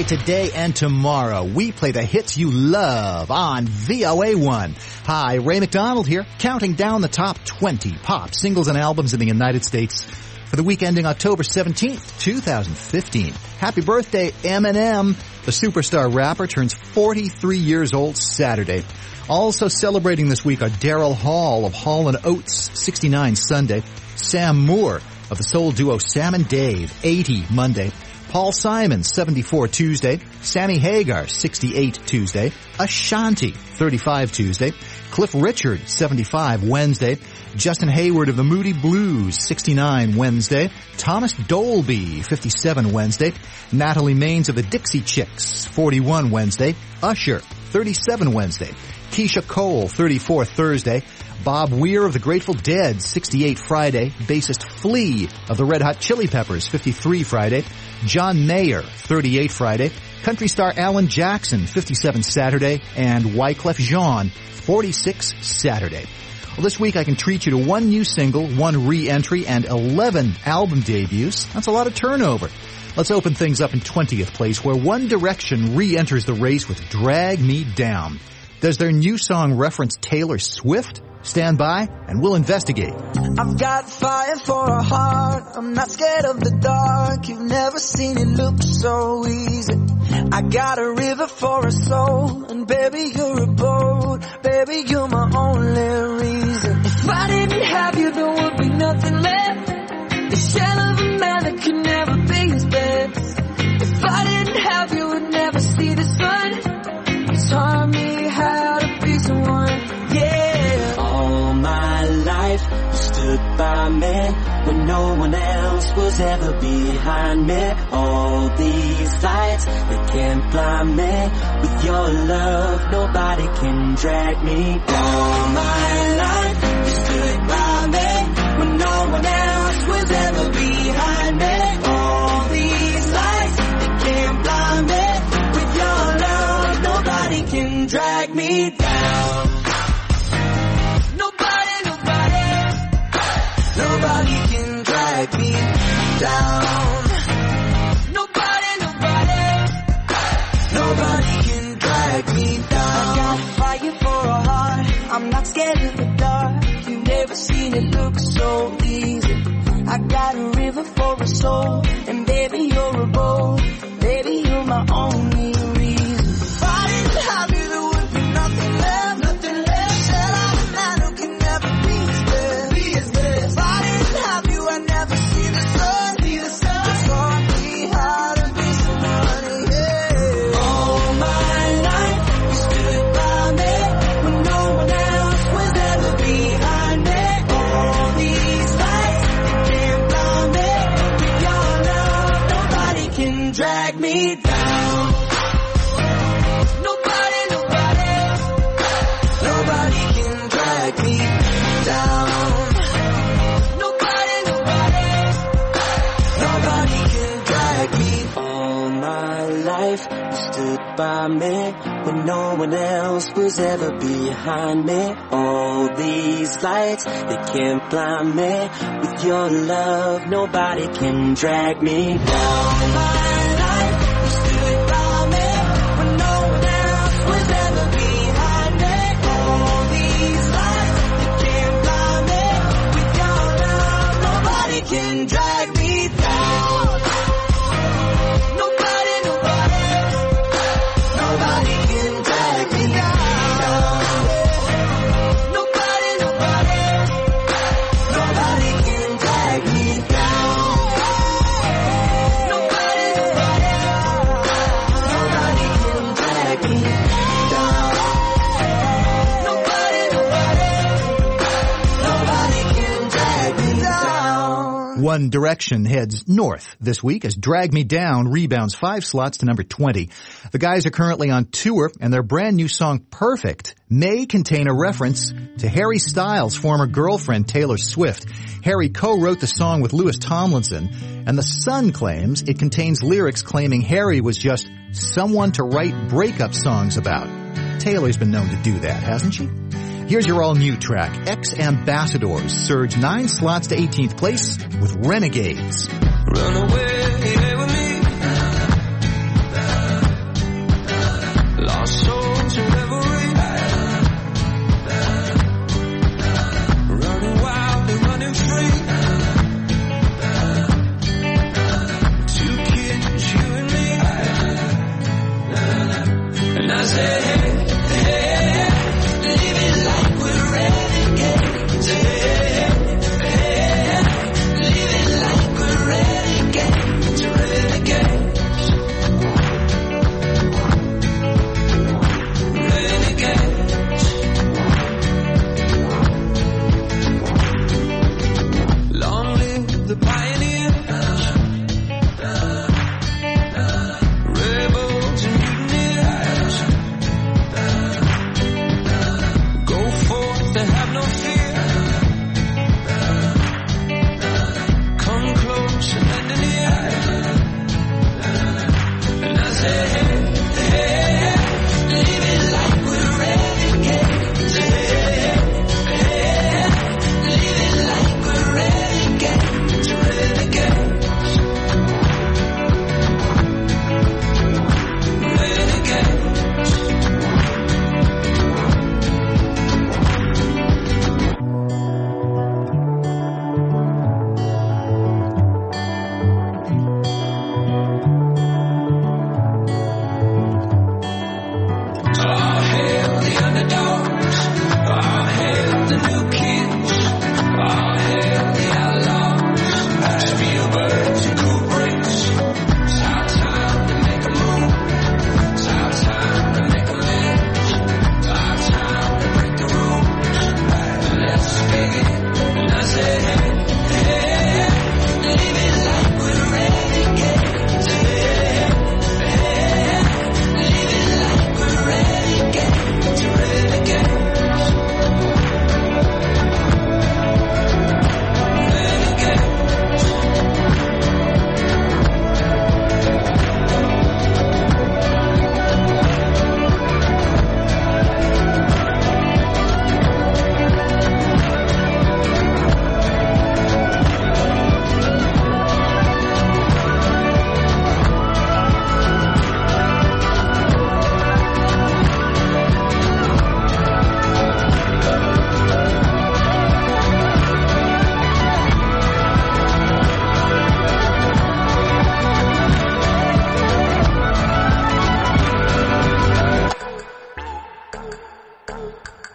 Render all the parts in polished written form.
today and tomorrow. We play the hits you love on VOA1. Hi, Ray McDonald here, counting down the top 20 pop singles and albums in the United States for the week ending October 17th, 2015. Happy birthday, Eminem. The superstar rapper turns 43 years old Saturday. Also celebrating this week are Daryl Hall of Hall & Oates, 69 Sunday. Sam Moore of the soul duo Sam and Dave, 80 Monday. Paul Simon, 74 Tuesday. Sammy Hagar, 68 Tuesday. Ashanti, 35 Tuesday. Cliff Richard, 75 Wednesday. Justin Hayward of the Moody Blues, 69 Wednesday. Thomas Dolby, 57 Wednesday. Natalie Maines of the Dixie Chicks, 41 Wednesday. Usher, 37 Wednesday. Keisha Cole, 34 Thursday. Bob Weir of the Grateful Dead, 68 Friday. Bassist Flea of the Red Hot Chili Peppers, 53 Friday. John Mayer, 38 Friday. Country star Alan Jackson, 57 Saturday. And Wyclef Jean, 46 Saturday. Well, this week I can treat you to one new single, one re-entry, and 11 album debuts. That's a lot of turnover. Let's open things up in 20th place, where One Direction re-enters the race with Drag Me Down. Does their new song reference Taylor Swift? Stand by and we'll investigate. I've got fire for a heart. I'm not scared of the dark. You've never seen it look so easy. I got a river for a soul. And baby, you're a boat. Baby, you're my only reason. If I didn't have you, there would be nothing left. The shell of a man that could never be his best. If I didn't have you, would never see the sun. You taught me how to be someone, yeah. All my life, you stood by me when no one else was ever behind me. All these lights, they can't blind me. With your love, nobody can drag me down. All my life, you stood by me when no one else was ever behind me. All these lights, they can't blind me. With your love, nobody can drag me down. Nobody can drag me down. Nobody can drag me down. I got fire for a heart. I'm not scared of the dark. You've never seen it look so easy. I got a river for a soul. And baby, you're a boat. Baby, you're my only reason. If I didn't have you, there would be nothing left. Nothing left. Said I'm a man who can never be his best. Be his best. If I didn't have you, I'd never see the sun. Be the sun. You taught me how to be someone, yeah. All my life, you stood by me when no one else was ever behind me. All these lights, they can't blind me. With your love, nobody can drag me down. Nobody can drag me down. Nobody can drag me. All my life, you stood by me when no one else was ever behind me. All these lights, they can't blind me. With your love, nobody can drag me down. All my life, you stood by me when no one else was ever behind me. All these lights, they can't blind me. With your love, nobody can drag me down. Nobody can drag me down. Nobody can drag me down. Nobody can drag me down. Nobody can drag me down. One Direction heads north this week as Drag Me Down rebounds 5 slots to number 20. The guys are currently on tour, and their brand new song Perfect may contain a reference to Harry Styles' former girlfriend Taylor Swift. Harry co-wrote the song with Louis Tomlinson, and The Sun claims it contains lyrics claiming Harry was just someone to write breakup songs about. Taylor's been known to do that, hasn't she? Here's your all-new track. Ex-Ambassadors surge 9 slots to 18th place with Renegades. Run away with me.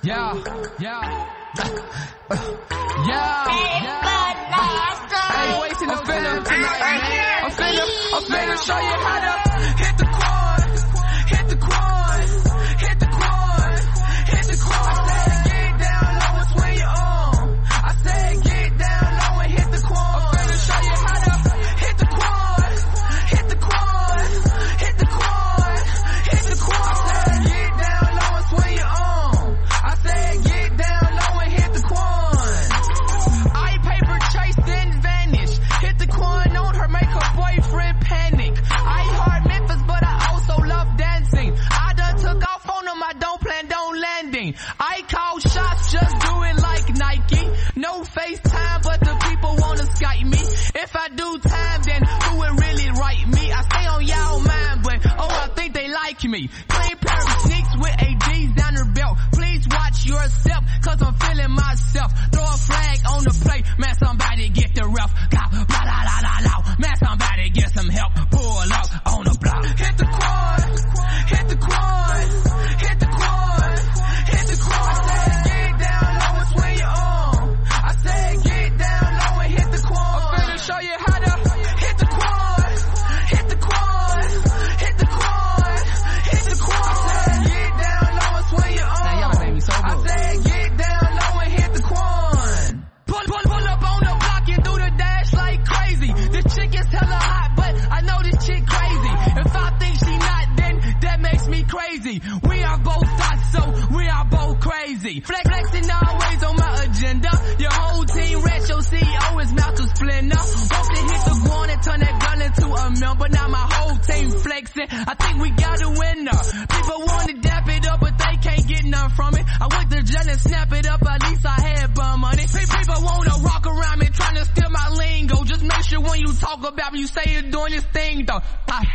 Yeah. Ain't wasting no time tonight, man. I'm finna show you how to hit the quad. Hit the quad. Hit the quad. Hit the quad. I said get down low and swing your arm. I said get down low and hit the quad. I'm finna show you how to hit the quad. Hit the quad. Hit the quad. Hit the quad. I said get down low and swing your arm. I said get down low and hit the quad. I paper chase then vanish. Hit the quad on her, make her boyfriend panic. I heart Memphis, but I also love dancing. I done took off on them, I don't plan on landing. I call shots, just do it like Nike. No FaceTime, but the people wanna Skype me. If I do time, then who would really write me? I stay on y'all mind, but oh, I think they like me. Clean pair of sneaks with ADs down her belt. Please watch yourself, cause I'm feeling myself. Throw a flag on the plate, man, somebody get the ref. Blah, blah, blah, blah, blah, blah. Man, somebody get some help. Pull up on the block. Hit the quad. Hit the quad. Hit the quad. Hit the quad. I said get down low and swing your arm. I said get down low and hit the quad. I'm finna show you how to hit the quad. Hit the quad. Hit the quad. Hit the quad. I said get down low and swing your arm. Now y'all made me so good. I said get down low and hit the quad. Pull up on the block and do the dash like crazy. This chick is hella hot, but I know this chick crazy. If I think she not, then that makes me crazy. We are both thoughts, so we are both crazy. Flexing always on my agenda. Your whole team rats, your CEO is Malcolm Splinter. Want to hit the ground and turn that gun into a member. Now my whole team flexing. I think we got a winner. People want to dap it up, but they can't get none from it. I went to jail and snap it up, at least I had bum money. People want to rock around me, trying to steal my lingo. Just make sure when you talk about me, you say you're doing this thing though.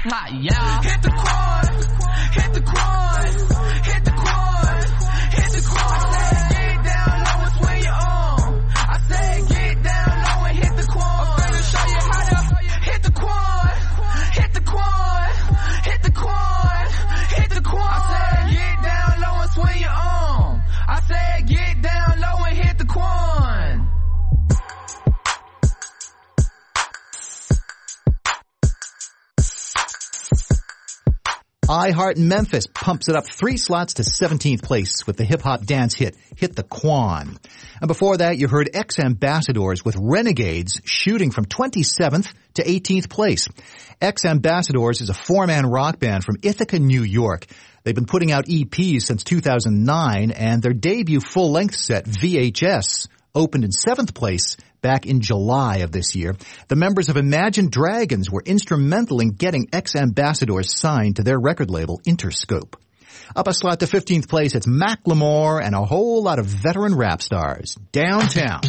Yeah. Hit the quad. Hit the quad. Hit the quad. Hit the quad. I said get down low and swing your arm. I said get down low and hit the quad. I'm finna show you how to hit the quad. Hit the quad. Hit the quad. Hit the quad. I said get down low and swing your arm. I said get down low and hit the quad. I Heart Memphis pumps it up 3 slots to 17th place with the hip-hop dance hit, Hit the Quan. And before that, you heard Ex-Ambassadors with Renegades shooting from 27th to 18th place. Ex-Ambassadors is a 4-man rock band from Ithaca, New York. They've been putting out EPs since 2009, and their debut full-length set, VHS, opened in 7th place back in July of this year. The members of Imagine Dragons were instrumental in getting Ex-Ambassadors signed to their record label, Interscope. Up a slot to 15th place, it's Macklemore and a whole lot of veteran rap stars. Downtown.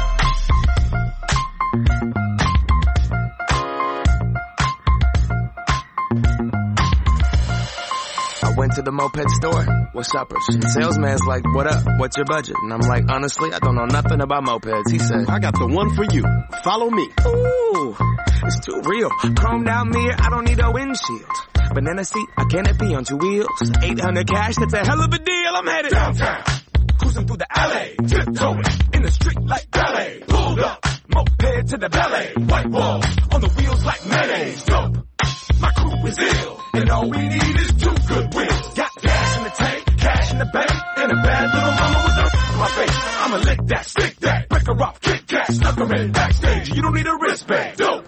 I went to the moped store. What's uppers? Salesman's like, what up? What's your budget? And I'm like, honestly, I don't know nothing about mopeds. He said, I got the one for you. Follow me. Ooh, it's too real. Chromed out mirror, I don't need a windshield. Banana seat, a canopy on 2 wheels. 800 cash, that's a hell of a deal. I'm headed downtown. Cruising through the alley. Tiptoeing in the street like ballet. Pulled up, moped to the ballet. White walls on the wheels like mayonnaise. Dope. My crew is ill, and all we need is 2 good wheels. Got gas in the tank, cash in the bank, and a bad little mama with a my face. I'ma lick that, stick that, break her off, kick cat, snuck her in backstage. You don't need a wristband. Dope.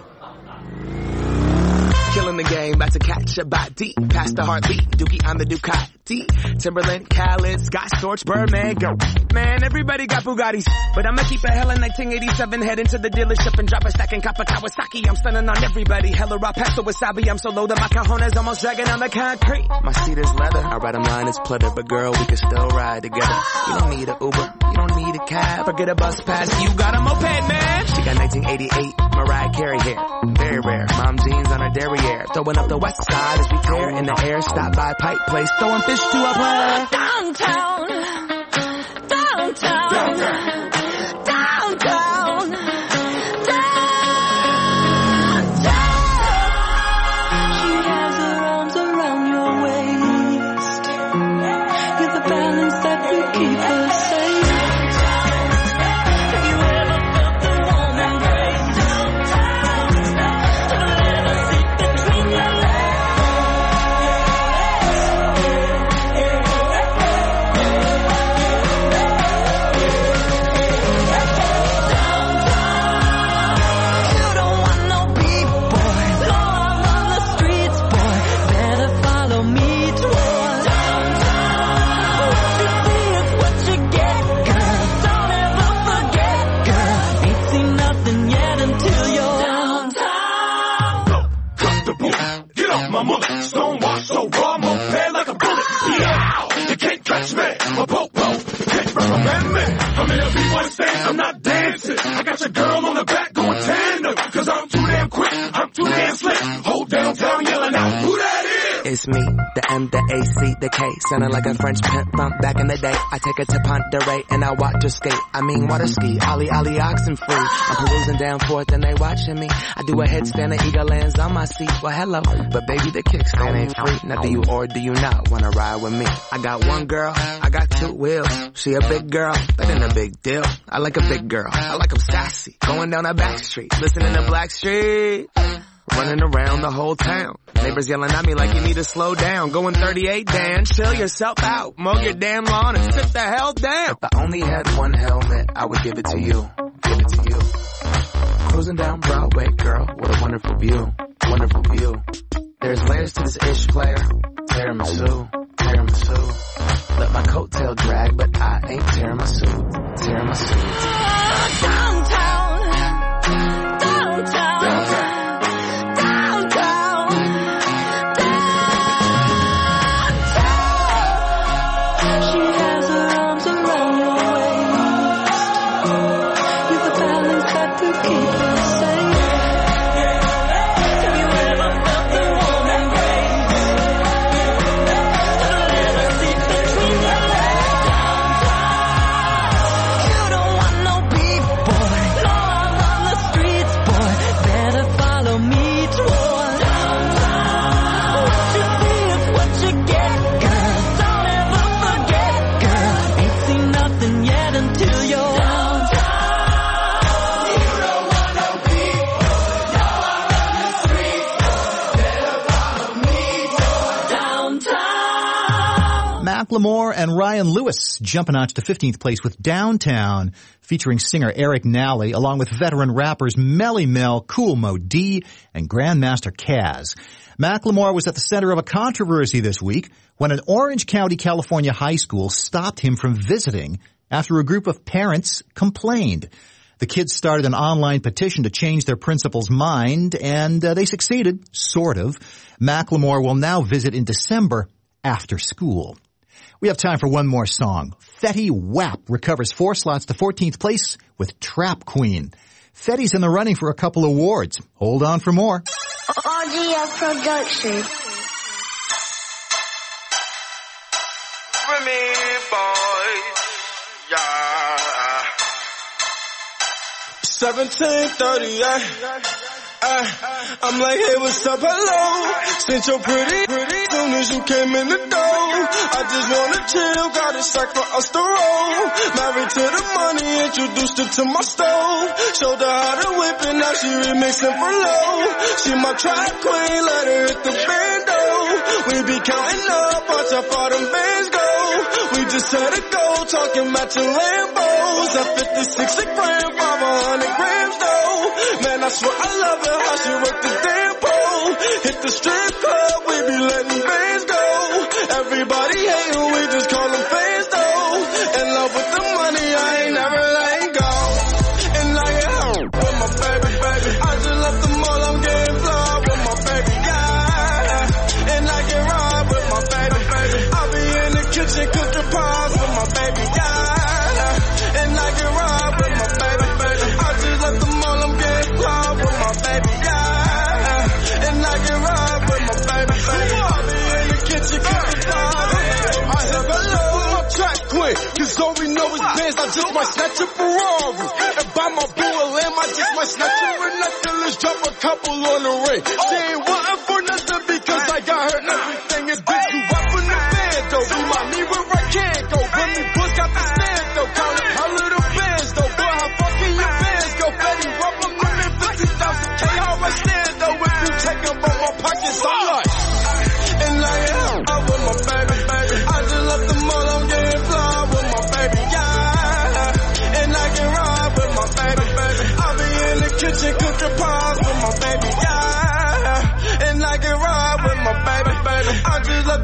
Killing the game, about to catch a body. Past the heartbeat, Dookie on the Ducati. Timberland, Khaled, Scott Storch, Birdman, go. Man, everybody got Bugattis. But I'ma keep it hella 1987. Head into the dealership and drop a stack in Kappa Kawasaki. I'm stunning on everybody. Hella raw pasta wasabi. I'm so low that my cajones almost dragging on the concrete. My seat is leather. I ride a line is pleather. But girl, we can still ride together. You don't need an Uber. You don't need a cab. Forget a bus pass. You got a moped, man. She got 1988 Mariah Carey hair. Very rare. Mom jeans on her derriere. Throwing up the west side as we tear in the air. Stop by Pipe Place. Throwing fish to a player. Downtown. Downtown. Downtown. Downtown. She has her arms around your waist. You're the balance that will keep us po-po. Can't reprimand me. I'm in a B-boy stand, I'm not dancing. I got your girl on the back going tandem. Cause I'm too damn quick, I'm too damn slick. Whole downtown yelling out, who that is? It's me, the M, the A, C, the K. Sounding like a French pimp bump back in the day. I take her to Ponderay and I watch her skate. I mean water ski, ollie, oxen free. I'm perusing down Fourth and they watching me. I do a headstand and eagle lands on my seat. Well, hello, but baby, the kickstand ain't free. Now do you or do you not wanna ride with me? I got one girl, I got two wheels. She a big girl, that ain't a big deal. I like a big girl, I like 'em sassy. Going down a back street, listening to Black Street. Running around the whole town. Neighbors yelling at me like you need to slow down. Going 38, Dan, chill yourself out. Mow your damn lawn and sit the hell down. If I only had one helmet, I would give it to you. Give it to you. Cruising down Broadway, girl, what a wonderful view. Wonderful view. There's layers to this ish player. Tiramisu, tiramisu. Let my coattail drag, but I ain't tiramisu. Tiramisu. Downtown. Macklemore and Ryan Lewis jump a notch to 15th place with Downtown, featuring singer Eric Nally, along with veteran rappers Melly Mel, Kool Moe Dee, and Grandmaster Caz. Macklemore was at the center of a controversy this week when an Orange County, California high school stopped him from visiting after a group of parents complained. The kids started an online petition to change their principal's mind, and they succeeded, sort of. Macklemore will now visit in December after school. We have time for one more song. Fetty Wap recovers 4 slots to 14th place with Trap Queen. Fetty's in the running for a couple awards. Hold on for more. RGF Production. Remy boy, yeah. 1738. I'm like, hey, what's up, hello? Since you're pretty, soon as you came in the door. I just wanna chill, got a sack for us to roll. Married to the money, introduced her to my stove. Showed her how to whip it, now she remixing for low. She my trap queen, let her hit the bando. We be counting up, watch how far them bands go. We just had to go, talking matching Lambos. At 56 a gram, 500 grams though. Man, I swear I love her, how she work the damn pole. Hit the strip club, we be letting bands go. Everybody hating, we just call them fans though. In love with the money, I ain't never letting go. And I get home with my baby. I just left the mall, I'm getting fly with my baby, yeah. And I can ride with my baby. I'll be in the kitchen cooking pies with my baby, yeah. And I can ride with my baby. I just left the mall, I'm getting fly with my baby, yeah. And I can ride with my baby. I'll be in the kitchen cooking pies. I have hello with my track queen, cause all we know is bands, I just might snatch a Ferrari. And buy my boo a lamb, I just might snatch her for nothing, let's drop a couple on the ring. She ain't wantin' for nothing because I got her everything is big. You up in the band though, remind me where I can't go. When me boys got the stand though, counting her little bands though. Boy, how fucking your bands go, Fetty Wap, I'm living 50,000K, how I stand though. If you take them from my pockets, I'm like, and I am out with my baby. I just left the mall, I'm getting fly with my baby, yeah. And I can ride with my baby. I'll be in the kitchen cooking pies with my baby, yeah. And I can ride with my baby. I just left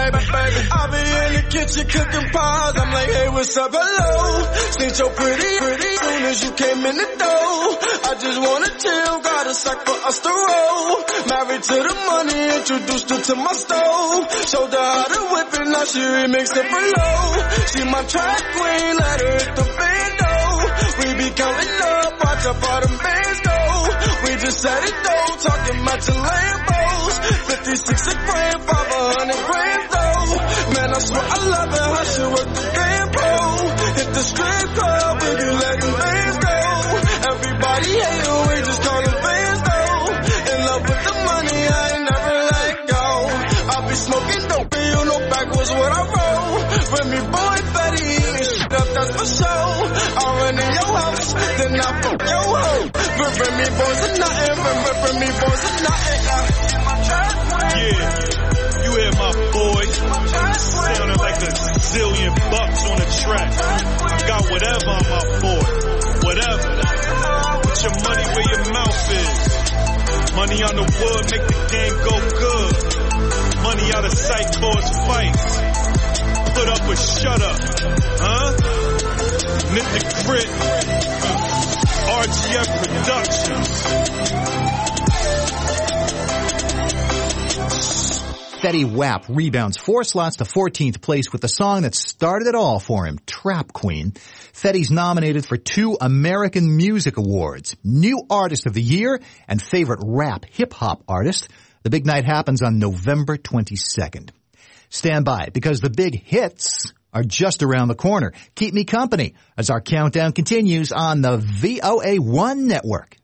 baby. I be in the kitchen cooking pies. I'm like, hey, what's up, hello? Since you're pretty, soon as you came in the door. I just wanna chill, got a sack for us to roll. Married to the money, introduced her to my stove. Showed her how to whip it, now she remixed it below. She my track queen, let her hit the bando. We be counting up, watch up all them bands go. We just set it though, talking matching Lambos. 56 a gram, 500 grams though. Man, I swear I love it, how she work the damn pole. Hit the strip club, we be letting bands go. Everybody hate her, we just call them fans though. In love with the money, I ain't never let go. I be smoking dope, and you know backwards what I roll. Remy boy, Fetty, eating shit up, that's for sure. I run in your house, then I fuck your hoe. Remy boys are nothing, Remy boys are nothing. Yeah, you hear my boy, sounding like a zillion bucks on the track. Got whatever on my boy, whatever. Put your money where your mouth is. Money on the wood, make the game go good. Money out of sight for its fights. Put up or shut up, huh? Nip the grit, RGF Productions. Fetty Wap rebounds 4 slots to 14th place with the song that started it all for him, Trap Queen. Fetty's nominated for 2 American Music Awards, New Artist of the Year and Favorite Rap Hip-Hop Artist. The big night happens on November 22nd. Stand by, because the big hits are just around the corner. Keep me company as our countdown continues on the VOA1 network.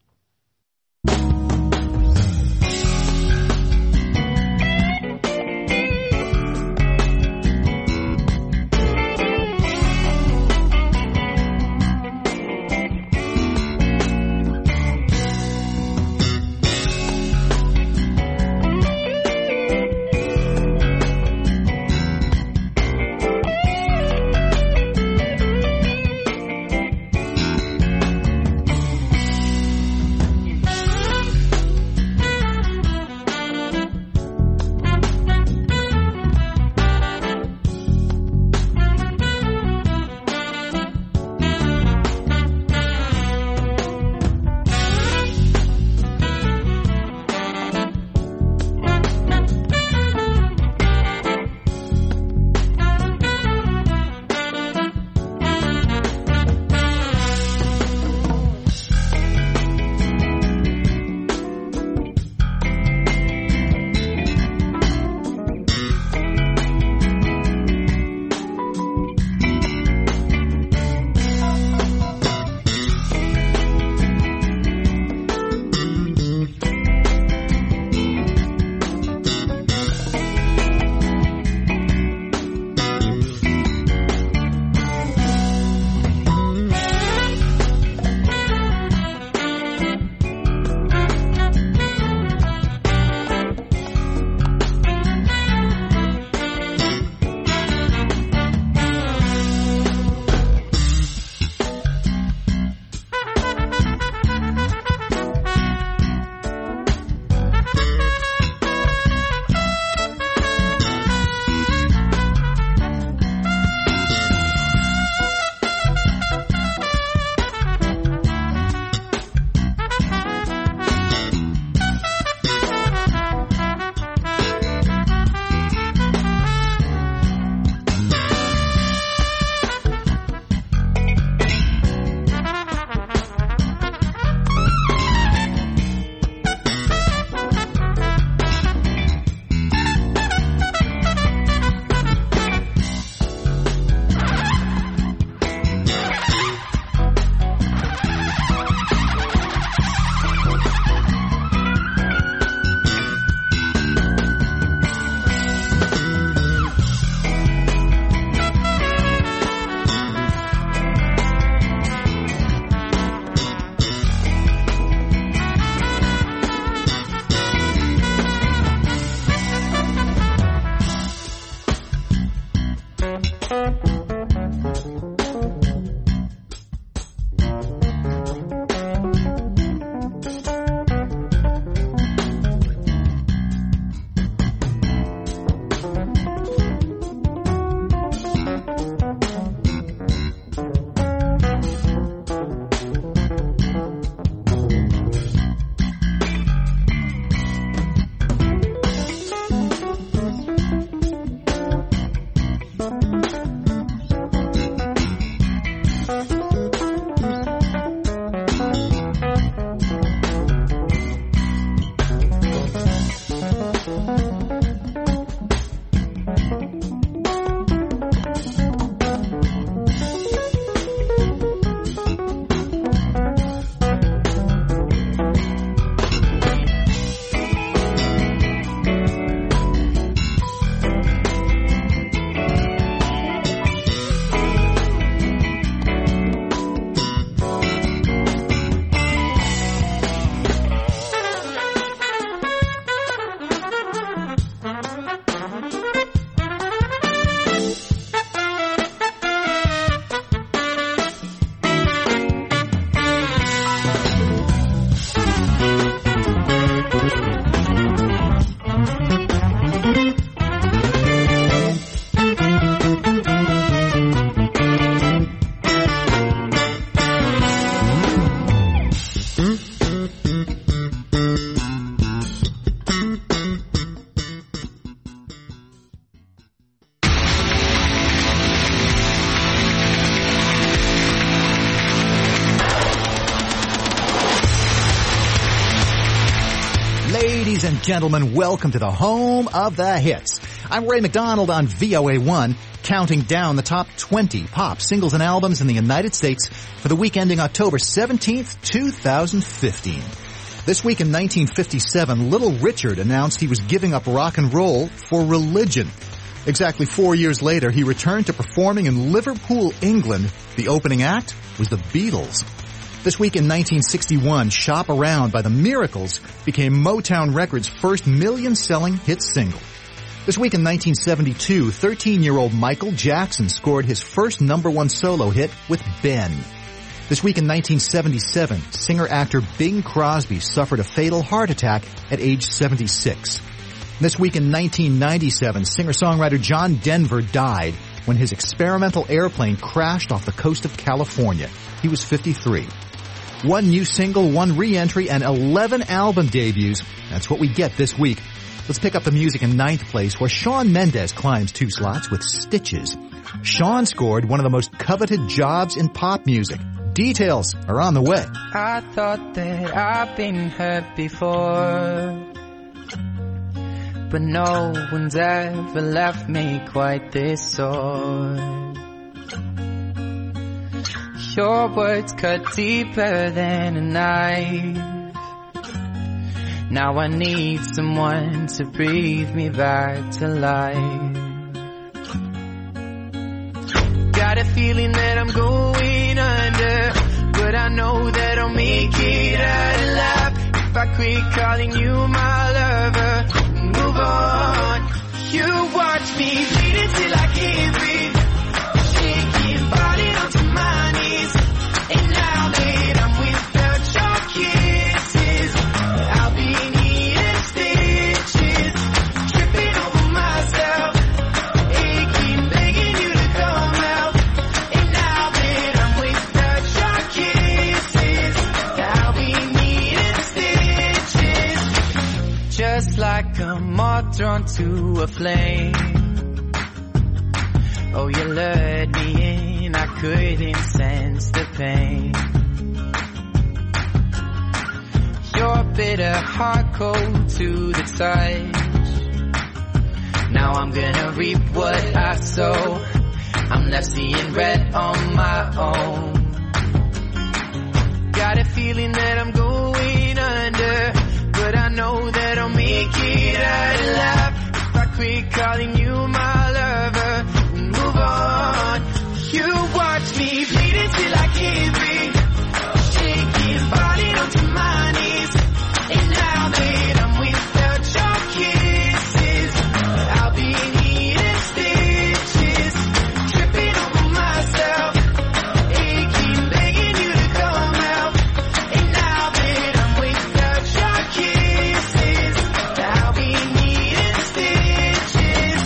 gentlemen, welcome to the home of the hits. I'm Ray McDonald on VOA1, counting down the top 20 pop singles and albums in the United States for the week ending October 17th, 2015. This week in 1957, Little Richard announced he was giving up rock and roll for religion. Exactly 4 years later, he returned to performing in Liverpool, England. The opening act was the Beatles. This week in 1961, Shop Around by the Miracles became Motown Records' first million-selling hit single. This week in 1972, 13-year-old Michael Jackson scored his first #1 solo hit with Ben. This week in 1977, singer-actor Bing Crosby suffered a fatal heart attack at age 76. This week in 1997, singer-songwriter John Denver died when his experimental airplane crashed off the coast of California. He was 53. One new single, one re-entry, and 11 album debuts. That's what we get this week. Let's pick up the music in 9th place, where Shawn Mendes climbs 2 slots with Stitches. Shawn scored one of the most coveted jobs in pop music. Details are on the way. I thought that I've been hurt before, but no one's ever left me quite this sore. Your words cut deeper than a knife. Now I need someone to breathe me back to life. Got a feeling that I'm going under, but I know that I'll make it out alive. If I quit calling you my lover, move on. You watch me bleed until I can't breathe, shaking body onto my knees. And now that I'm without your kisses, I'll be needing stitches, tripping over myself, aching, begging you to come out. And now that I'm without your kisses, I'll be needing stitches. Just like a moth drawn to a flame, oh, you lured me in, I couldn't sense the pain. Your bitter heart cold to the touch. Now I'm gonna reap what I sow. I'm left seeing red on my own. Got a feeling that I'm going under, but I know that I'll make it out alive. If I quit calling you my lover, move on. You watch me bleed until I can't breathe, shaking body onto my knees. And now that I'm without your kisses, I'll be needing stitches, tripping over myself, aching, begging you to come out. And now that I'm without your kisses, I'll be needing stitches.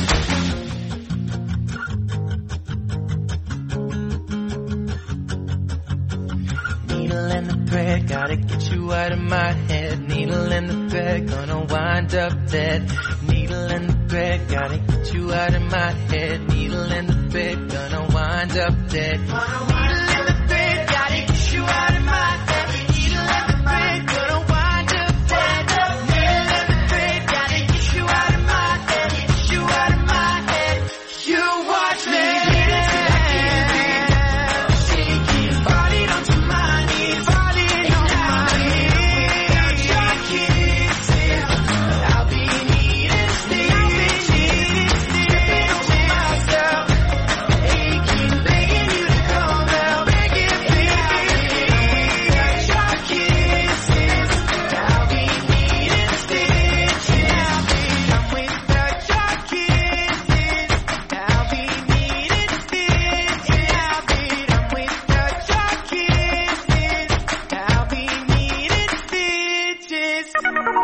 Needle in the thread, gotta get you out of my head. Needle in the thread, gonna wind up dead. Needle in the thread, gotta get you out of my head. Needle in the thread, gonna wind up dead. Needle in the thread, gotta get you out of my head. Needle in the thread, gonna wind up dead. Needle in the thread, gotta get you out of my head. Get you out of my head. You watch me bleed until I can't breathe, shaking body onto my knees. Body on my knees. Your kisses, I'll be needing stitches, tripping over myself, aching, begging you to come out. Begging, your kisses, I'll be needing stitches. I'm without your kisses, I'll be needing stitches. I'm without your kisses, I'll be needing stitches.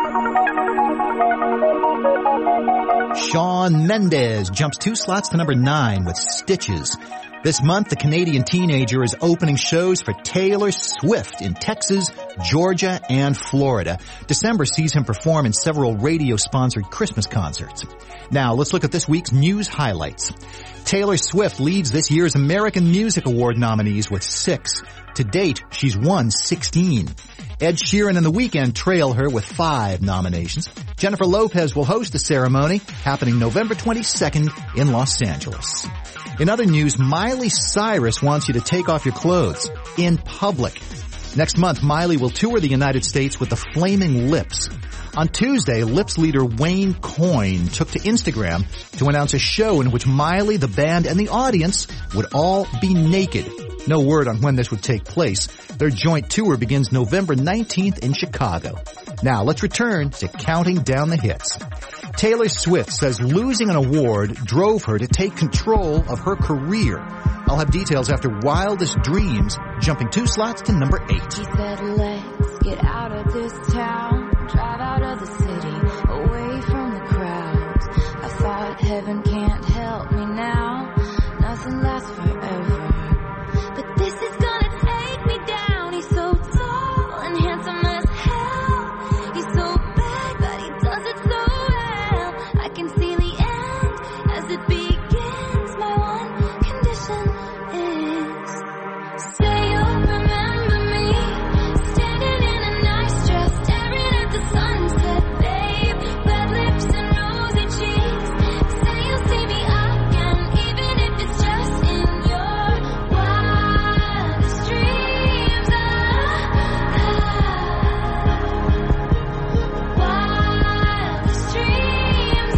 Shawn Mendes jumps 2 slots to #9 with Stitches. This month, the Canadian teenager is opening shows for Taylor Swift in Texas, Georgia, and Florida. December sees him perform in several radio-sponsored Christmas concerts. Now, let's look at this week's news highlights. Taylor Swift leads this year's American Music Award nominees with 6. To date, she's won 16. Ed Sheeran and The Weeknd trail her with 5 nominations. Jennifer Lopez will host the ceremony, happening November 22nd in Los Angeles. In other news, Miley Cyrus wants you to take off your clothes in public. Next month, Miley will tour the United States with the Flaming Lips. On Tuesday, Lips leader Wayne Coyne took to Instagram to announce a show in which Miley, the band, and the audience would all be naked. No word on when this would take place. Their joint tour begins November 19th in Chicago. Now, let's return to counting down the hits. Taylor Swift says losing an award drove her to take control of her career. I'll have details after Wildest Dreams, jumping 2 slots to number 8. She said, let's get out of this town, drive out of the city, away from the crowds. I thought heaven can't help me now, nothing lasts forever. But this is gonna take me down. He's so tall and handsome as hell. He's so bad, but he does it so well. I can see the end as it begins. My one condition is, say you'll remember me, standing in a nice dress, staring at the sunset, babe. Red lips and rosy cheeks. Say you'll see me again, even if it's just in your wildest dreams. Wildest dreams.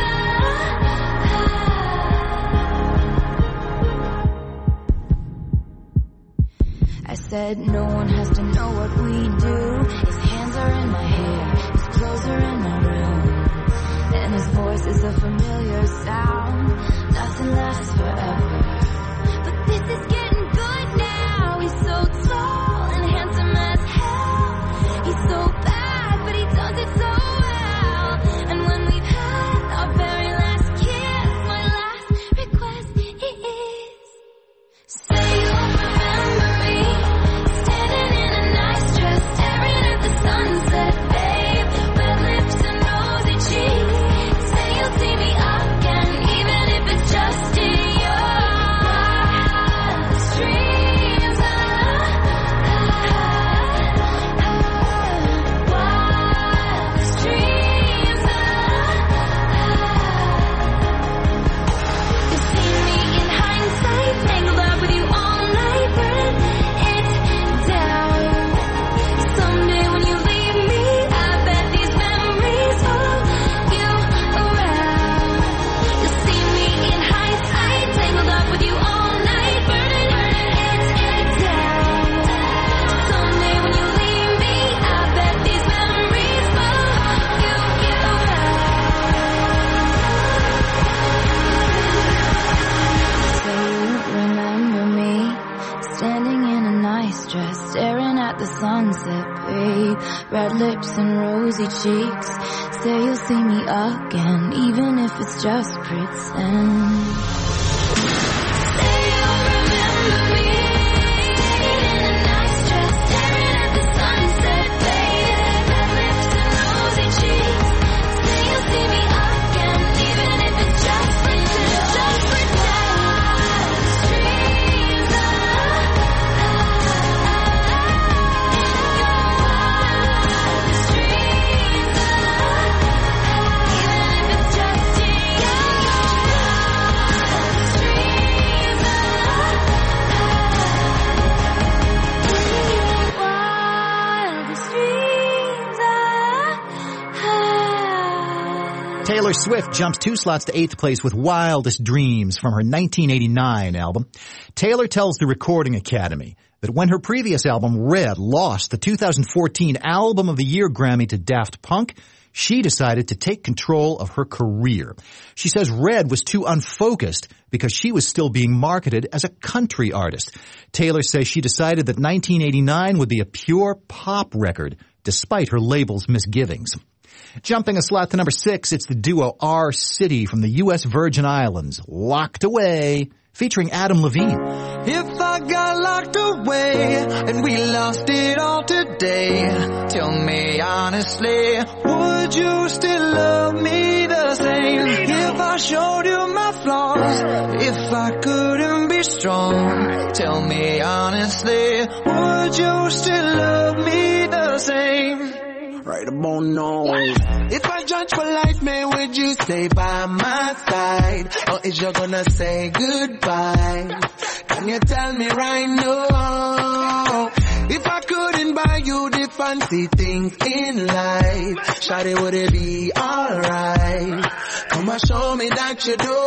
I said no one has to know what we do. His hands are in my hair, his clothes are in my room, and his voice is a familiar sound. Nothing lasts forever, but this is getting good now. He's so tall and handsome as hell. He's so bad, but he does it so well. And when we've had our very last kiss, my last request is, say you'll remember me, standing in a nice dress, staring at the sunset, babe. Red lips and rosy cheeks. Say you'll see me again, even if it's just in your wildest dreams. Wildest dreams. You've seen me in hindsight, tangled up with you all night, burning it down. Someday when you leave me, I bet these memories follow you around. You'll see me in hindsight, tangled up with you all night, burning it down. Someday when you leave me, I bet these memories follow you around. Say you remember me, standing in a nice dress, staring at the sunset, babe. Red lips and rosy cheeks. Say you'll see me again, even if it's just pretend. Say you'll remember me, standing in a nice dress, staring at the sunset, babe. Red lips and rosy cheeks. Say you'll see me again, even if it's just pretend. Just pretend. Dreams. Taylor Swift jumps 2 slots to 8th place with Wildest Dreams from her 1989 album. Taylor tells the Recording Academy that when her previous album, Red, lost the 2014 Album of the Year Grammy to Daft Punk, she decided to take control of her career. She says Red was too unfocused because she was still being marketed as a country artist. Taylor says she decided that 1989 would be a pure pop record, despite her label's misgivings. Jumping a slot to number 6, it's the duo R City from the U.S. Virgin Islands, Locked Away, featuring Adam Levine. If I got locked away and we lost it all today, tell me honestly, would you still love me the same? If I showed you my flaws, if I couldn't be strong, tell me honestly, would you still love me the same? right about now. If I judge for life, man, would you stay by my side? Or is you gonna say goodbye? Can you tell me right now? If I couldn't buy you the fancy things in life, shawty, would it be alright? Come and show me that you do.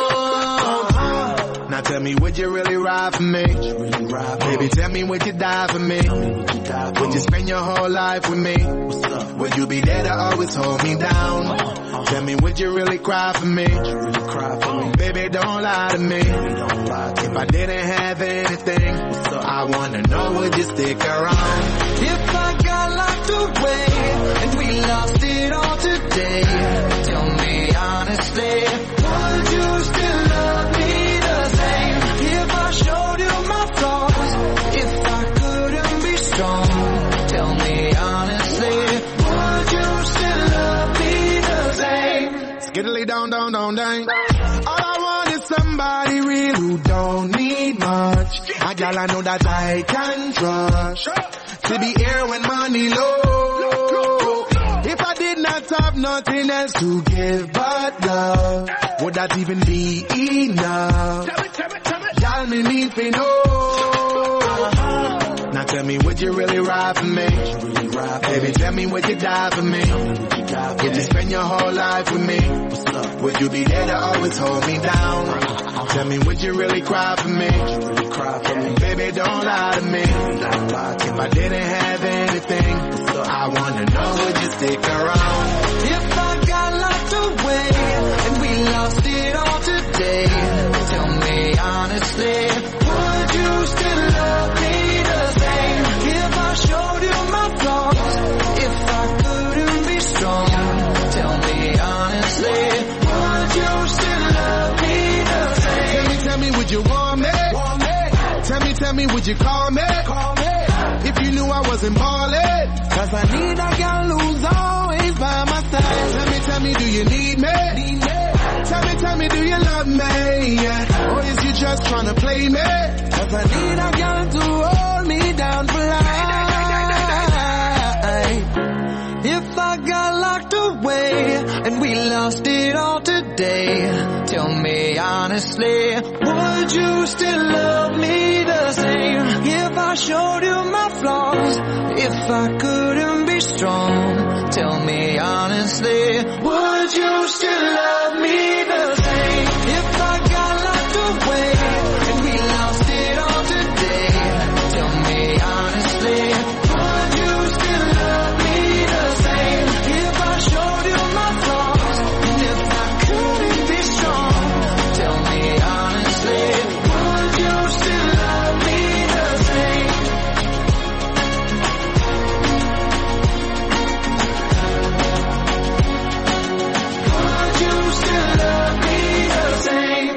Now tell me, would you really ride for me? Baby, tell me, would you die for me? Would you spend your whole life with me? Would you be there to always hold me down? Tell me, would you really cry for me? Baby, don't lie to me. If I didn't have anything, I wanna know, would you stick around? If I got locked away and we lost it all today, tell me honestly, would you still love me the same? If I showed you my flaws, if I couldn't be strong, tell me honestly, would you still love me the same? Skiddly down, down, down, down. All I want is somebody real who don't need much. A girl I know that I can trust, to be here when money low. If I did not have nothing else to give but love, would that even be enough? Y'all me need to know. Now tell me, would you really ride for me? Baby, tell me, would you die for me? Would you spend your whole life with me? Would you be there to always hold me down? Tell me, would you really cry for me? Baby, don't lie to me. If I didn't have anything, I wanna know, would you stick around? If I got locked away and we lost it all today, tell me honestly, would you still love me the same? If I showed you my flaws, if I couldn't be strong, tell me honestly, would you still love me the same? Tell me, would you want me? Tell me, would you call me? If you knew I wasn't ballin', cause I need a girl who's always by my side. Tell me, do you need me? Tell me, do you love me? Or is you just tryna play me? Cause I need a girl to hold me down for life. If I got locked away and we lost it all today, tell me honestly, would you still love me the same? If I showed you my flaws, if I couldn't be strong, tell me honestly, would you still love me the same? If I got locked away and we lost it all today, tell me honestly, would you still love me the same? If I showed you my flaws, and if I couldn't be strong, tell me honestly, would you still love me the same? Would you still love me the same?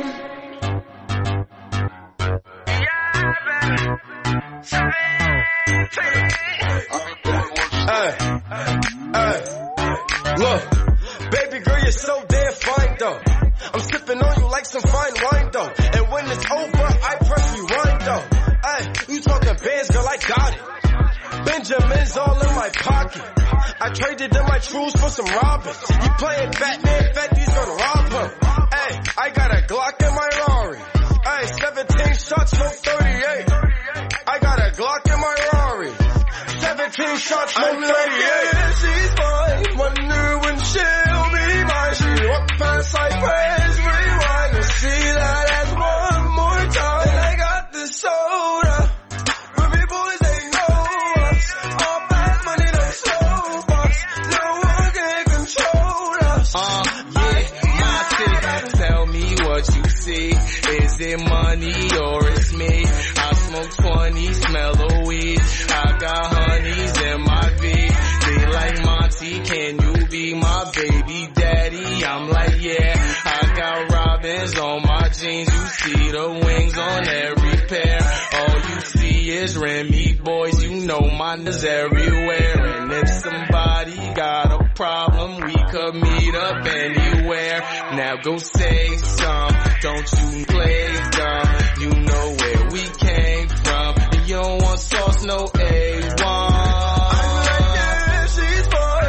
Look, baby girl, you're so damn fine though. I'm sipping on you like some fine wine though. And when it's over, I press rewind though. Ay, you talking bands, girl, I got it. Benjamin's all in my pocket. I traded in my trues for some robbers. You playing Batman, Fetty's gonna rob him. Ay, I got a Glock in my Rari. Ay, 17 shots, no 38. I got a Glock in my Rari. 17 shots, no 38. She's mine. Wonder when she'll be mine. She walk past sideways, rewind and see that ass one more time. And I got the soda. Ruby boys, they know us. All bad money, no slow bucks. No one can control us. Yeah, my city. Tell me what you see. Is it money or it's me? I smoke 20, smell of weed. I got honeys in my V. They like Monty, can you be my baby daddy? I'm like, yeah. I got robins on my jeans. You see the wings on every pair. All you see is Remy boys. You know mine is everywhere. And if somebody got a problem, we could meet up anywhere. Now go say some. Don't you play dumb. You know where we came from. You don't want sauce, no A1. I'm like, yeah, she's fine.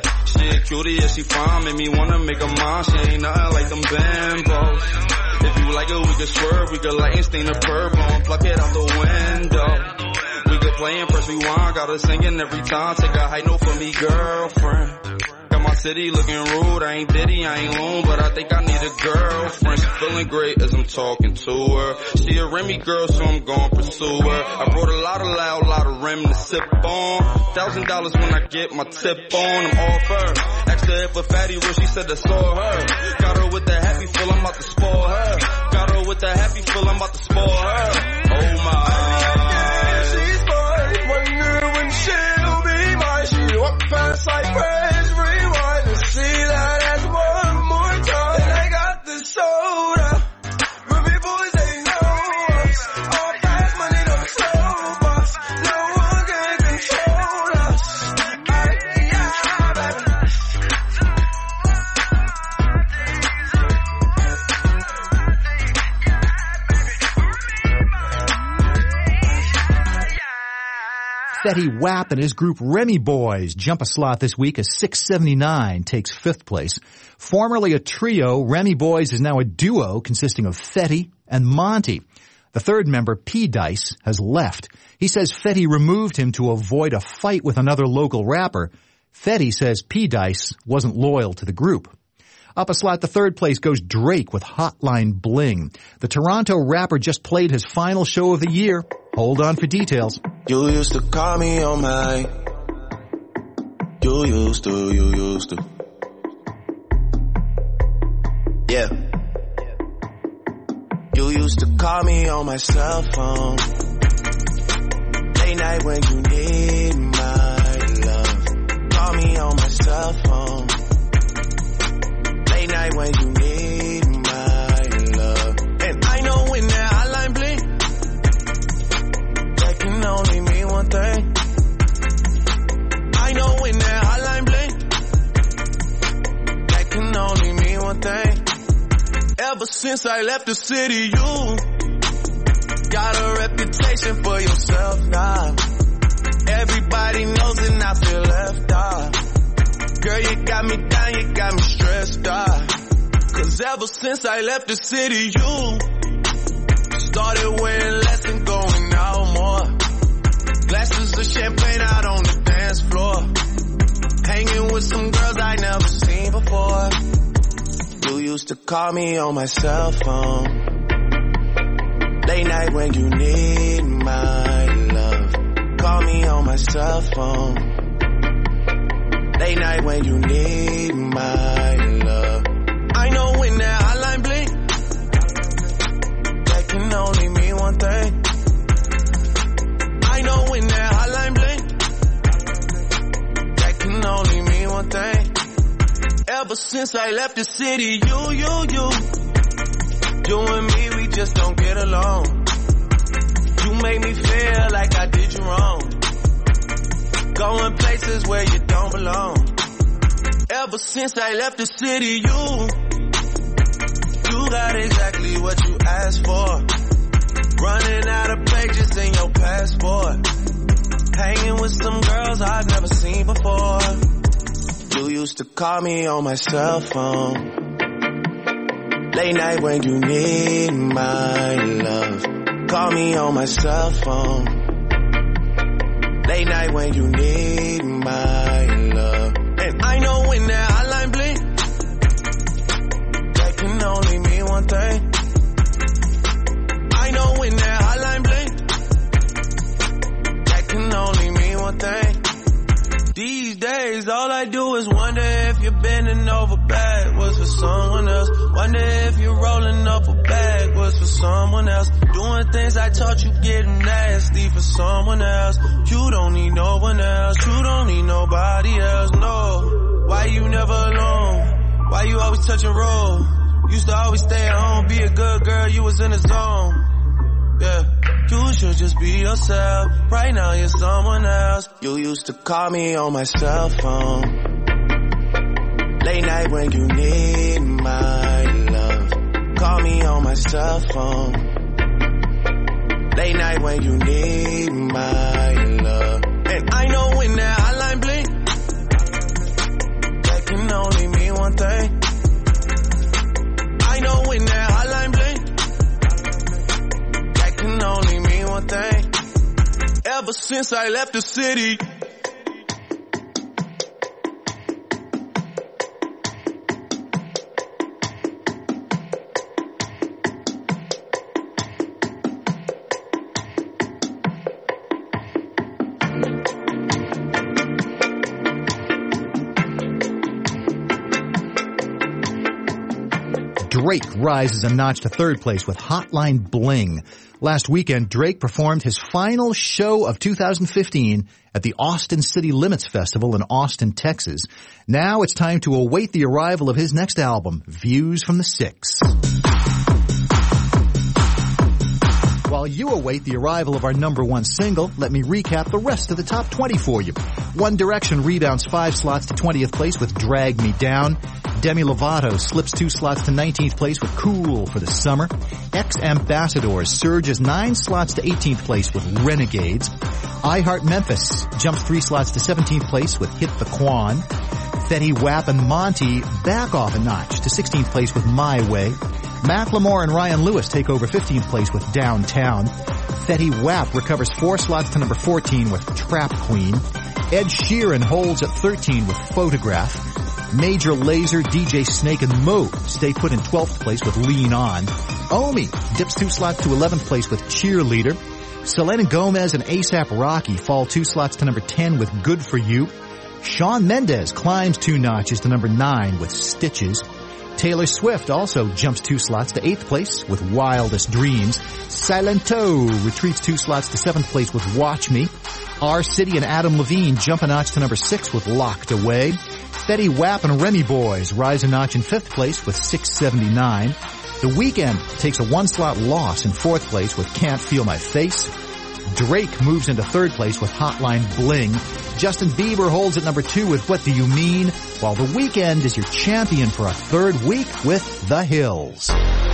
She a cutie, yeah, she fine, make me wanna make her mine. She ain't nothing like them bambos. If you like it, we can swerve, we can light and stain the purple and pluck it out the window. We could play and press rewind, got her singing every time. Take a high note for me, girlfriend. Got my city looking rude, I ain't Diddy, I ain't Loon, but I think I need a girlfriend. She feeling great as I'm talking to her. She a Remy girl, so I'm gon' pursue her. I brought a lot of loud, lot of rim to sip on. $1,000 when I get my tip on, I'm off her. Asked her if a fatty where she said I saw her. Got her with the happy feel, I'm about to spoil her. Got her with the happy feel, I'm about to spoil her. Oh my. She's mine, wonder when she'll be mine. She walk past like press rewind and see that ass one more time. And I got the soda. Ruby boys, they know us. All fast money, don't slow us. No one can control us. Yeah, baby. Fetty Wap and his group Remy Boys jump a slot this week as 679 takes fifth place. Formerly a trio, Remy Boys is now a duo consisting of Fetty and Monty. The third member, P-Dice, has left. He says Fetty removed him to avoid a fight with another local rapper. Fetty says P-Dice wasn't loyal to the group. Up a slot, the third place goes Drake with Hotline Bling. The Toronto rapper just played his final show of the year. Hold on for details. You used to call me on my. You used to. Yeah. You used to call me on my cell phone. Late night when you need my love. Call me on my cell phone. Late night when you need my love. And I know when that hotline blink, that can only mean one thing. I know when that hotline blink, that can only mean one thing. Ever since I left the city, you got a reputation for yourself now. Everybody knows and I feel left out. Girl, you got me down, you got me stressed out. Cause ever since I left the city, you started wearing less and going out more. Glasses of champagne out on the dance floor. Hanging with some girls I never seen before. You used to call me on my cell phone. Late night when you need my love. Call me on my cell phone. Late night when you need my love. I know when that hotline blink, that can only mean one thing. I know when that hotline blink, that can only mean one thing. Ever since I left the city, you and me, we just don't get along. You made me feel like I did you wrong. Going places where you don't belong. Ever since I left the city, you got exactly what you asked for. Running out of pages in your passport. Hanging with some girls I've never seen before. You used to call me on my cell phone. Late night when you need my love. Call me on my cell phone. Late night when you need my love. And I know when that hotline blink, that can only mean one thing. I know when that hotline blink, that can only mean one thing. These days, all I do is wonder if you're bending over backwards for someone else. Wonder if you're rolling up a backwards for someone else. Doing things I taught you, getting nasty for someone else. You don't need no one else. You don't need nobody else, no. Why you never alone? Why you always touch and roll? Used to always stay at home, be a good girl, you was in the zone. Yeah. You should just be yourself. Right now you're someone else. You used to call me on my cell phone. Late night when you need my love. Call me on my cell phone. Late night when you need my love. And I know when that hotline blink, since I left the city. Drake rises a notch to third place with Hotline Bling. Last weekend, Drake performed his final show of 2015 at the Austin City Limits Festival in Austin, Texas. Now it's time to await the arrival of his next album, Views from the Six. While you await the arrival of our number one single, let me recap the rest of the top 20 for you. One Direction rebounds 5 slots to 20th place with Drag Me Down. Demi Lovato slips 2 slots to 19th place with Cool for the Summer. Ex-Ambassadors surges 9 slots to 18th place with Renegades. I Heart Memphis jumps 3 slots to 17th place with Hit the Quan. Fetty Wap and Monty back off a notch to 16th place with My Way. Macklemore and Ryan Lewis take over 15th place with Downtown. Fetty Wap recovers 4 slots to number 14 with Trap Queen. Ed Sheeran holds at 13 with Photograph. Major Lazer, DJ Snake, and Mo stay put in 12th place with Lean On. Omi dips 2 slots to 11th place with Cheerleader. Selena Gomez and A$AP Rocky fall 2 slots to number 10 with Good For You. Shawn Mendes climbs 2 notches to number 9 with Stitches. Taylor Swift also jumps 2 slots to 8th place with Wildest Dreams. Silento retreats 2 slots to 7th place with Watch Me. R. City and Adam Levine jump a notch to number 6 with Locked Away. Fetty Wap and Remy Boys rise a notch in 5th place with 679. The Weeknd takes a 1-slot loss in 4th place with Can't Feel My Face. Drake moves into 3rd place with Hotline Bling. Justin Bieber holds at number 2 with What Do You Mean, while The Weeknd is your champion for a 3rd week with The Hills.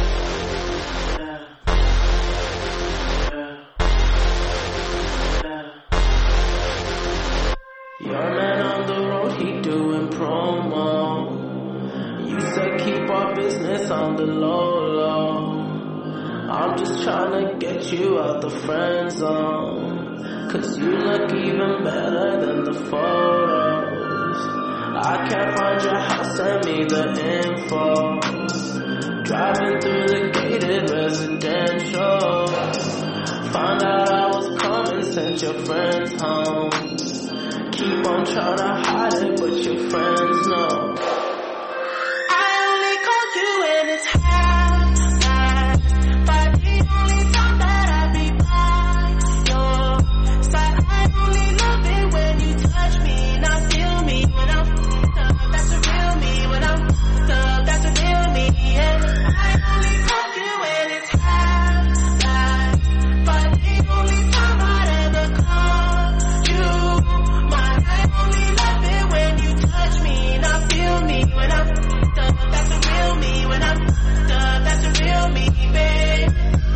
Your man on the road, he doing promo. You said keep our business on the low. I'm just trying to get you out the friend zone. 'Cause you look even better than the photos. I can't find your house, send me the info. Driving through the gated residential. Found out I was coming, sent your friends home. Keep on trying to hide it, but your friends know. I only call you when it's half-time, but the only time that I be by your side. I only love it when you touch me, not feel me when I'm f***ed up. That's a real me when I'm f***ed up. That's a real me, yeah. I only call you when it's half-time, but the only time I'd ever call you. I only love it when you touch me, not feel me when I'm f***ed up. That's a real me when I'm f***ed up. That's a real me, babe.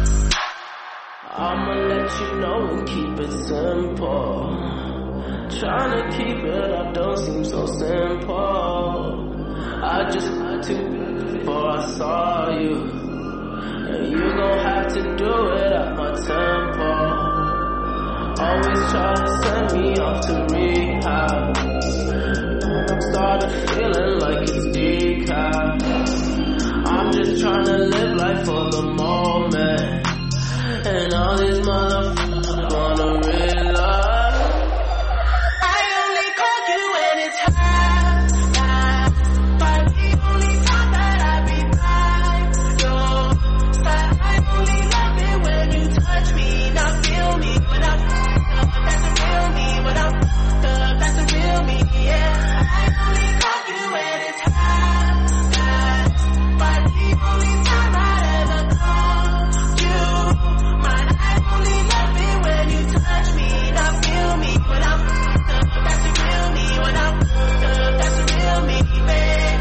I'ma let you know and keep it simple. Trying to keep it up don't seem so simple. I just had to before I saw you, and you gon' have to do it at my tempo. Always try to send me off to rehab. I'm started feeling like it's decaf. I'm just trying to live life for the moment. And all these motherfuckers wanna realize I only call you when it's half-time, but the only time that I be by your side. I only love it when you touch me, not feel me when I'm that's a real me when I'm f***ed up. That's a real me, yeah. I only call you when it's half-time, but the only time I'd ever call you mine. I only love it when you touch me, not feel me when I'm f***ed up. That's a real me when I'm f***ed up. That's a real me, babe.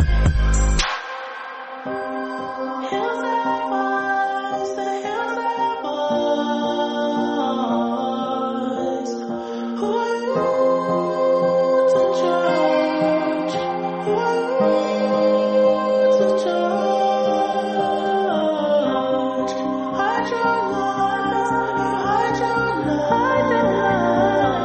Hills that voice, the hills that voice. Who are you to judge? Who are you to judge? Hide your love, you hide your love.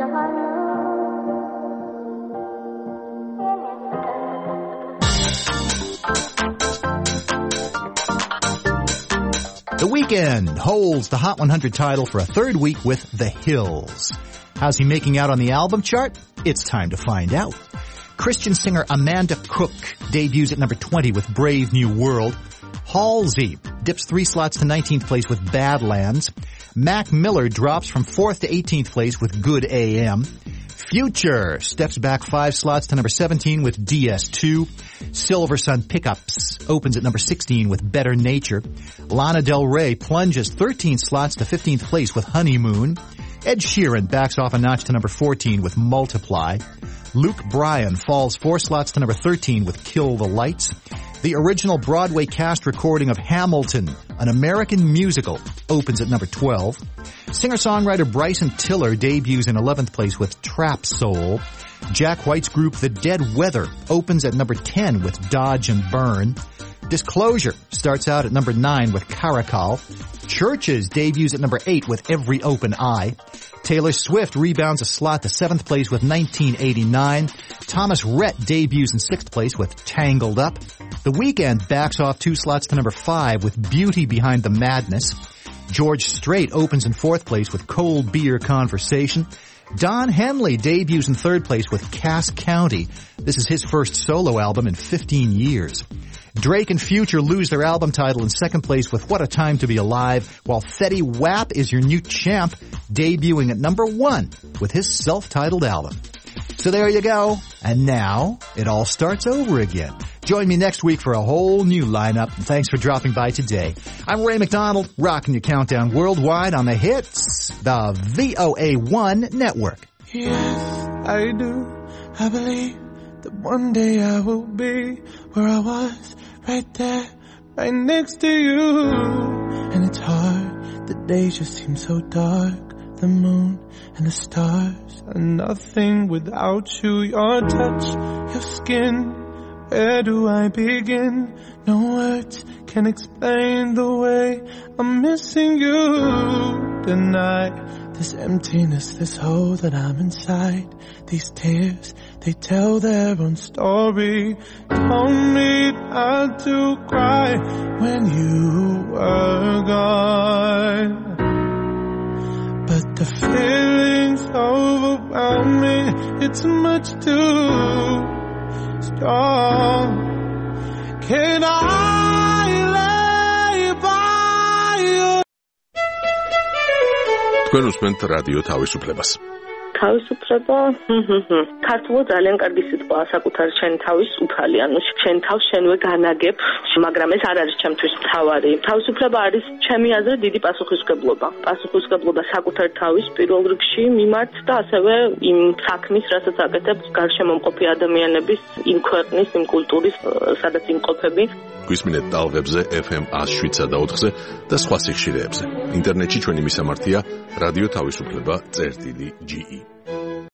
The Weeknd holds the Hot 100 title for a third week with The Hills. How's he making out on the album chart? It's time to find out. Christian singer Amanda Cook debuts at number 20 with Brave New World. Halsey dips 3 slots to 19th place with Badlands. Mac Miller drops from 4th to 18th place with Good AM. Future steps back 5 slots to number 17 with DS2. Silver Sun Pickups opens at number 16 with Better Nature. Lana Del Rey plunges 13 slots to 15th place with Honeymoon. Ed Sheeran backs off a notch to number 14 with Multiply. Luke Bryan falls 4 slots to number 13 with Kill the Lights. The original Broadway cast recording of Hamilton, an American musical, opens at number 12. Singer-songwriter Bryson Tiller debuts in 11th place with Trap Soul. Jack White's group The Dead Weather opens at number 10 with Dodge and Burn. Disclosure starts out at number 9 with Caracal. Churches debuts at number 8 with Every Open Eye. Taylor Swift rebounds a slot to 7th place with 1989. Thomas Rhett debuts in 6th place with Tangled Up. The Weeknd backs off 2 slots to number 5 with Beauty Behind the Madness. George Strait opens in 4th place with Cold Beer Conversation. Don Henley debuts in 3rd place with Cass County. This is his first solo album in 15 years. Drake and Future lose their album title in 2nd place with What a Time to Be Alive, while Fetty Wap is your new champ, debuting at number 1 with his self-titled album. So there you go. And now it all starts over again. Join me next week for a whole new lineup. And thanks for dropping by today. I'm Ray McDonald, rocking your countdown worldwide on the hits, the VOA1 network. Yes, I do. I believe that one day I will be where I was, right there, right next to you. And it's hard, the days just seem so dark. The moon and the stars are nothing without you. Your touch, your skin, where do I begin? No words can explain the way I'm missing you tonight. This emptiness, this hole that I'm inside. These tears, they tell their own story. Don't need not to cry when you were gone. But the feelings overwhelm me. It's much too strong. Can I lay by your... თქვენ უსმენთ რადიო თავისუფლებას. თავისუფლება ქართულად ძალიან კარგი სიტყვაა საკუთარი შენი თავის უფალი, ანუ შენ თავს შენვე განაგებ, მაგრამ ეს არ არის ჩემთვის მთავარი. თავისუფლება არის ჩემი აზრით დიდი პასუხისმგებლობა. პასუხისმგებლობა საკუთარი თავის პირველ რიგში მიმართ და ასევე იმ საქმის, რასაც აკეთებ გარშემო მყოფი ადამიანების, იმ ქვეყნის, იმ კულტურის, სადაც იმყოფები. გვისმინეთ ტალღებზე FM 107.4-ზე და სხვა სიხშირეებზე. ინტერნეტში ჩვენი მისამართია რადიო თავისუფლება.ge